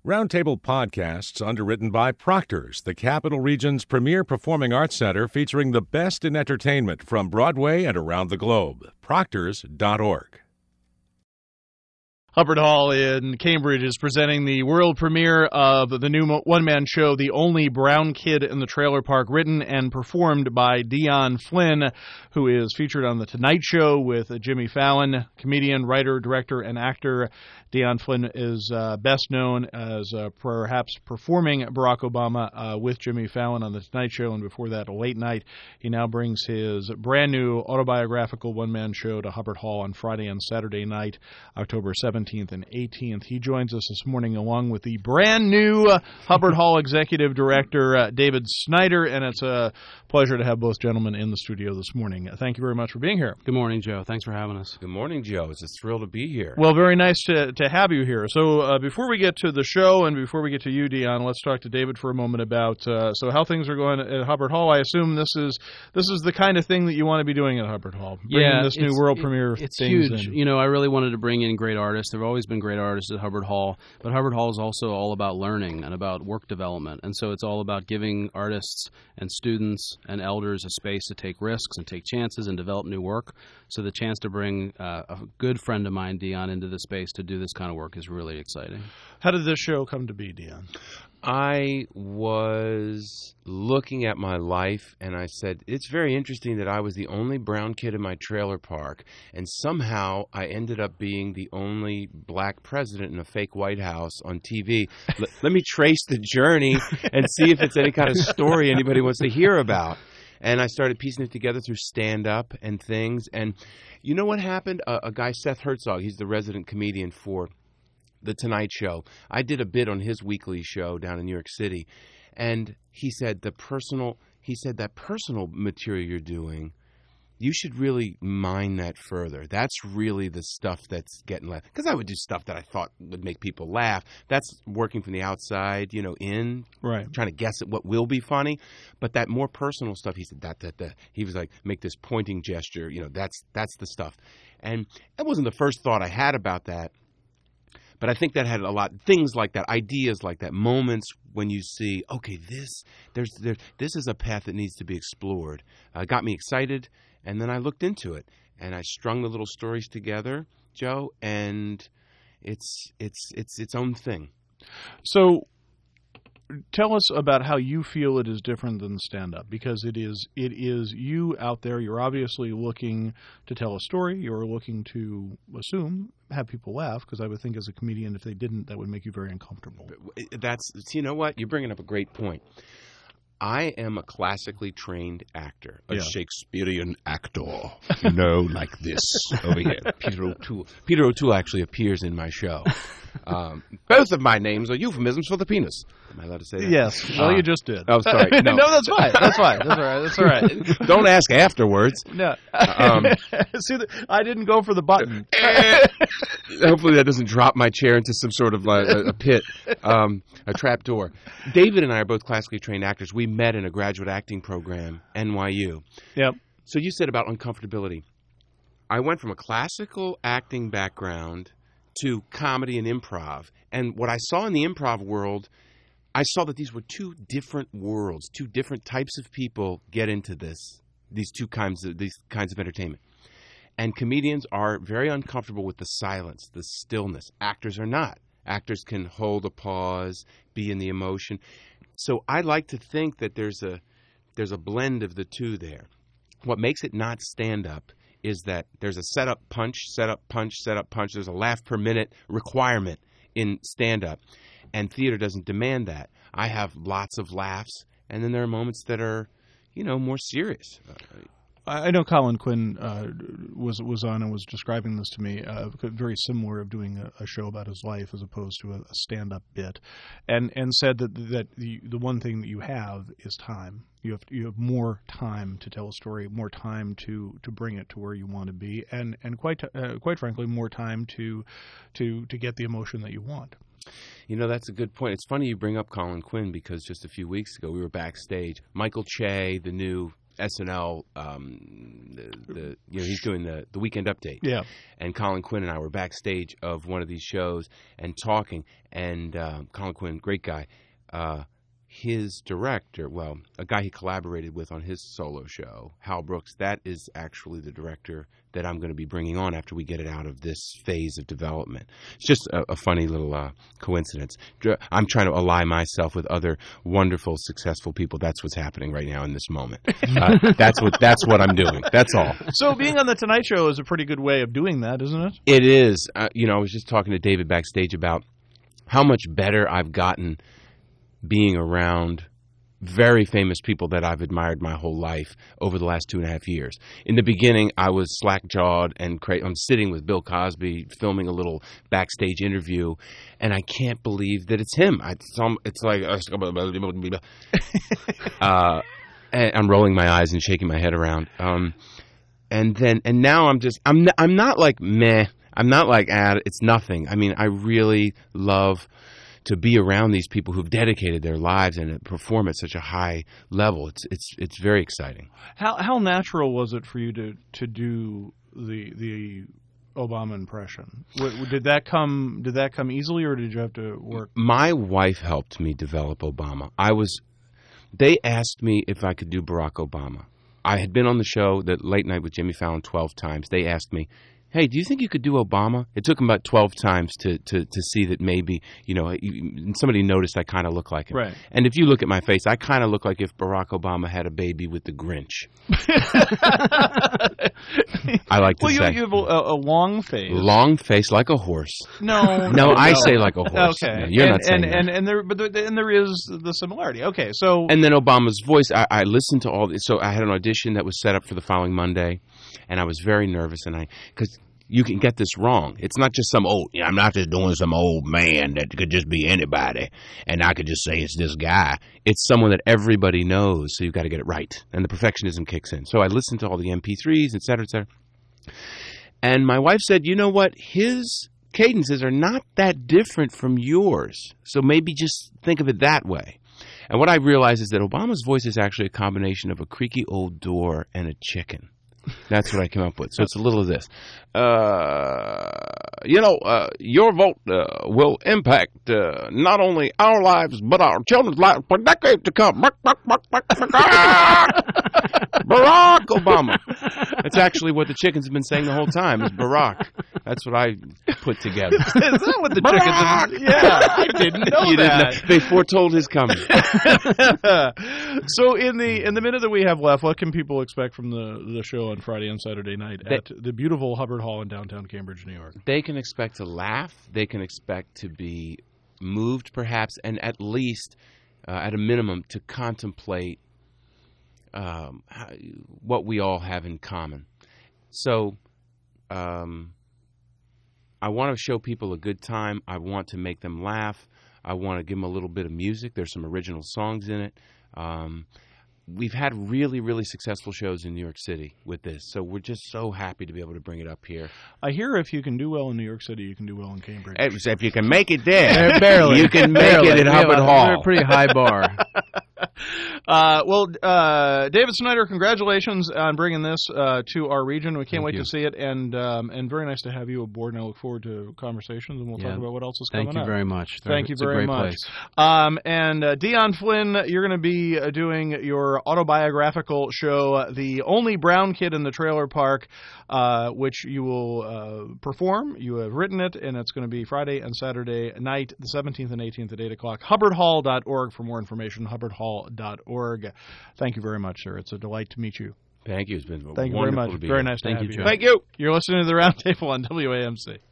Roundtable Podcasts, underwritten by Proctor's, the Capital Region's premier performing arts center featuring the best in entertainment from Broadway and around the globe. Proctors.org. Hubbard Hall in Cambridge is presenting the world premiere of the new one-man show, The Only Brown Kid in the Trailer Park, written and performed by Dion Flynn, who is featured on The Tonight Show with Jimmy Fallon. Comedian, writer, director, and actor Dion Flynn is best known as perhaps performing Barack Obama with Jimmy Fallon on The Tonight Show, and before that, Late Night. He now brings his brand-new autobiographical one-man show to Hubbard Hall on Friday and Saturday night, October 17th and 18th. He joins us this morning along with the brand new Hubbard Hall Executive Director, David Snyder, and it's a pleasure to have both gentlemen in the studio this morning. Thank you very much for being here. Good morning, Joe. Thanks for having us. Good morning, Joe. It's a thrill to be here. Well, very nice to have you here. So before we get to the show and before we get to you, Dion, let's talk to David for a moment about so how things are going at Hubbard Hall. I assume this is the kind of thing that you want to be doing at Hubbard Hall, bringing this new world premiere. It's things huge. in. You know, I really wanted to bring in great artists. There have always been great artists at Hubbard Hall, but Hubbard Hall is also all about learning and about work development, and so it's all about giving artists and students and elders a space to take risks and take chances and develop new work. So the chance to bring a good friend of mine, Dion, into the space to do this kind of work is really exciting. How did this show come to be, Dion? I was looking at my life, and I said, it's very interesting that I was the only brown kid in my trailer park, and somehow I ended up being the only black president in a fake White House on TV. Let me trace the journey and see if it's any kind of story anybody wants to hear about. And I started piecing it together through stand-up and things. And you know what happened? A guy, Seth Herzog, he's the resident comedian for The Tonight Show. I did a bit on his weekly show down in New York City. And he said, that personal material you're doing, you should really mine that further. That's really the stuff that's getting left. Because I would do stuff that I thought would make people laugh. That's working from the outside, in, right, trying to guess at what will be funny. But that more personal stuff, he said, he was like, make this pointing gesture, that's the stuff. And that wasn't the first thought I had about that. But I think that had a lot, things like that, ideas like that, moments when you see, okay, this is a path that needs to be explored. Got me excited, and then I looked into it, and I strung the little stories together, Joe, and it's its own thing. So tell us about how you feel it is different than stand-up, because it is you out there. You're obviously looking to tell a story. You're looking to have people laugh, because I would think as a comedian, if they didn't, that would make you very uncomfortable. You know what? You're bringing up a great point. I am a classically trained actor, a Shakespearean actor, like this over here. Peter O'Toole. Peter O'Toole actually appears in my show. Both of my names are euphemisms for the penis. Am I allowed to say that? Yes. Well, you just did. Oh, sorry. No, that's fine. That's fine. That's all right. Don't ask afterwards. No. See, I didn't go for the button. Hopefully that doesn't drop my chair into some sort of a pit, a trap door. David and I are both classically trained actors. We met in a graduate acting program, NYU. Yep. So you said about uncomfortability. I went from a classical acting background to comedy and improv. And what I saw in the improv world, I saw that these were two different worlds, two different types of people get into these kinds of entertainment. And comedians are very uncomfortable with the silence, the stillness. Actors are not. Actors can hold a pause, be in the emotion. So I like to think that there's a blend of the two there. What makes it not stand-up is that there's a setup, punch, setup, punch, setup, punch. There's a laugh per minute requirement in stand-up, and theater doesn't demand that. I have lots of laughs, and then there are moments that are, more serious. I know Colin Quinn was on and was describing this to me, very similar of doing a show about his life as opposed to a stand-up bit, and said that the one thing that you have is time. You have more time to tell a story, more time to bring it to where you want to be, and quite frankly, more time to get the emotion that you want. That's a good point. It's funny you bring up Colin Quinn, because just a few weeks ago we were backstage. Michael Che, the new SNL, he's doing the Weekend Update. Yeah. And Colin Quinn and I were backstage of one of these shows and talking. And Colin Quinn, great guy. His director, well, a guy he collaborated with on his solo show, Hal Brooks, that is actually the director that I'm going to be bringing on after we get it out of this phase of development. It's just a funny little coincidence. I'm trying to ally myself with other wonderful, successful people. That's what's happening right now in this moment. That's what I'm doing. That's all. So being on The Tonight Show is a pretty good way of doing that, isn't it? It is. I was just talking to David backstage about how much better I've gotten being around very famous people that I've admired my whole life over the last 2.5 years. In the beginning, I was slack-jawed and I'm sitting with Bill Cosby filming a little backstage interview, and I can't believe that it's him. It's like and I'm rolling my eyes and shaking my head around. And now I'm not like meh. I'm not like it's nothing. I mean, I really love to be around these people who've dedicated their lives and perform at such a high level. It's very exciting. How natural was it for you to do the Obama impression? Did that come easily, or did you have to work? My wife helped me develop Obama. They asked me if I could do Barack Obama. I had been on the show, the Late Night with Jimmy Fallon, 12 times. They asked me, hey, do you think you could do Obama? It took them about 12 times to see that maybe, somebody noticed I kind of look like him. Right. And if you look at my face, I kind of look like if Barack Obama had a baby with the Grinch. I like to say. Well, you have a long face. Long face like a horse. No, I say like a horse. Okay. No, you're not saying that. And there is the similarity. Okay, so. And then Obama's voice, I listened to all this. So I had an audition that was set up for the following Monday, and I was very nervous, because you can get this wrong. It's not just I'm not just doing some old man that could just be anybody, and I could just say it's this guy. It's someone that everybody knows, so you've got to get it right. And the perfectionism kicks in. So I listened to all the MP3s, et cetera, et cetera. And my wife said, you know what? His cadences are not that different from yours, so maybe just think of it that way. And what I realized is that Obama's voice is actually a combination of a creaky old door and a chicken. That's what I came up with. So it's a little of this. Your vote will impact not only our lives, but our children's lives for decades to come. Barack Obama. That's actually what the chickens have been saying the whole time, is Barack. That's what I put together. Is that what the chickens have been? Yeah, I didn't know that. Didn't know. They foretold his coming. So in the minute that we have left, what can people expect from the show on Friday and Saturday night at the beautiful Hubbard Hall in downtown Cambridge, New York? They can expect to laugh. They can expect to be moved, perhaps, and at least, at a minimum, to contemplate what we all have in common. So I want to show people a good time. I want to make them laugh. I want to give them a little bit of music. There's some original songs in it. We've had really, really successful shows in New York City with this, so we're just so happy to be able to bring it up here. I hear if you can do well in New York City, you can do well in Cambridge. If you can make it there, barely. You can make it at Hubbard Hall. They're a pretty high bar. David Snyder, congratulations on bringing this to our region. We can't wait to see it, and very nice to have you aboard, and I look forward to conversations, and we'll talk about what else is coming up. Thank you very much. Thank you it's very a great much. Place. And Dion Flynn, you're going to be doing your autobiographical show, The Only Brown Kid in the Trailer Park, which you will perform. You have written it, and it's going to be Friday and Saturday night, the 17th and 18th at 8 o'clock. HubbardHall.org for more information, HubbardHall.org. Thank you very much, sir. It's a delight to meet you. Thank you. It's been Thank you very much. To be very here. nice to have you. Joe. Thank you. You're listening to The Roundtable on WAMC.